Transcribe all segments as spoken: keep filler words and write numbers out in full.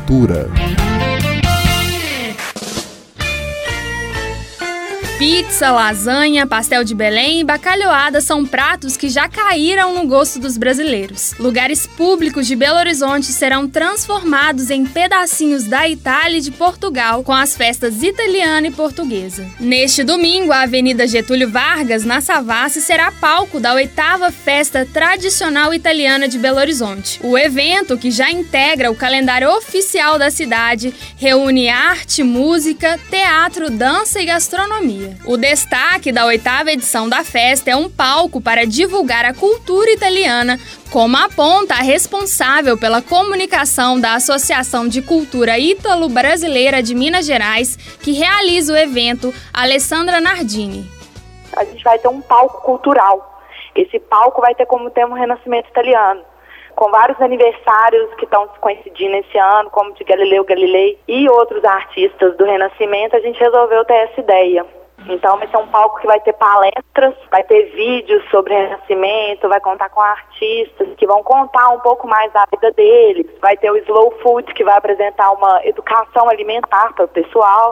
Cultura. Pizza, lasanha, pastel de Belém e bacalhoada são pratos que já caíram no gosto dos brasileiros. Lugares públicos de Belo Horizonte serão transformados em pedacinhos da Itália e de Portugal com as festas italiana e portuguesa. Neste domingo, a Avenida Getúlio Vargas, na Savassi, será palco da oitava Festa Tradicional Italiana de Belo Horizonte. O evento, que já integra o calendário oficial da cidade, reúne arte, música, teatro, dança e gastronomia. O destaque da oitava edição da festa é um palco para divulgar a cultura italiana, como aponta a responsável pela comunicação da Associação de Cultura Ítalo-Brasileira de Minas Gerais, que realiza o evento, Alessandra Nardini. A gente vai ter um palco cultural. Esse palco vai ter como tema o Renascimento Italiano, com vários aniversários que estão coincidindo esse ano, como de Galileu Galilei e outros artistas do Renascimento. A gente resolveu ter essa ideia. Então vai ser um palco que vai ter palestras, vai ter vídeos sobre Renascimento, vai contar com artistas que vão contar um pouco mais da vida deles. Vai ter o Slow Food, que vai apresentar uma educação alimentar para o pessoal.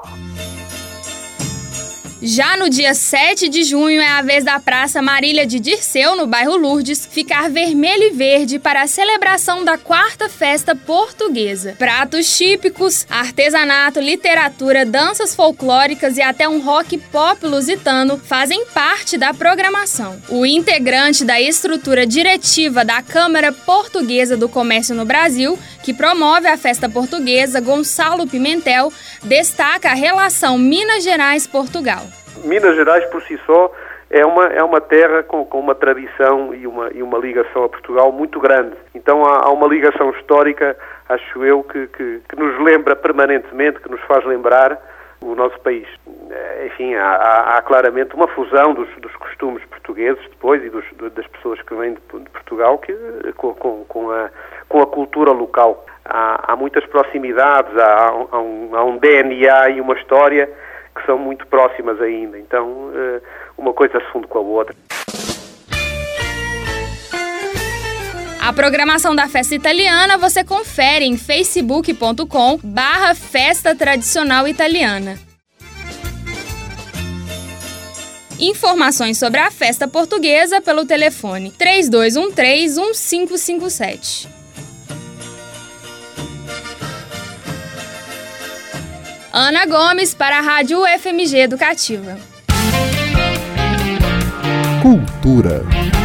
Já no dia sete de junho é a vez da Praça Marília de Dirceu, no bairro Lourdes, ficar vermelho e verde para a celebração da quarta festa portuguesa. Pratos típicos, artesanato, literatura, danças folclóricas e até um rock pop lusitano fazem parte da programação. O integrante da estrutura diretiva da Câmara Portuguesa do Comércio no Brasil, que promove a festa portuguesa, Gonçalo Pimentel, destaca a relação Minas Gerais-Portugal. Minas Gerais, por si só, é uma, é uma terra com, com uma tradição e uma, e uma ligação a Portugal muito grande. Então há, há uma ligação histórica, acho eu, que, que, que nos lembra permanentemente, que nos faz lembrar o nosso país. Enfim, há, há, há claramente uma fusão dos, dos costumes portugueses depois e dos, das pessoas que vêm de, de Portugal que, com, com, com, a, com a cultura local. Há, há muitas proximidades, há, há, um, há um D N A e uma história que são muito próximas ainda. Então, uma coisa se funde com a outra. A programação da festa italiana você confere em facebook ponto com barra festa tradicional italiana. Informações sobre a festa portuguesa pelo telefone três dois um três, um cinco cinco sete. Ana Gomes para a Rádio U F M G Educativa. Cultura.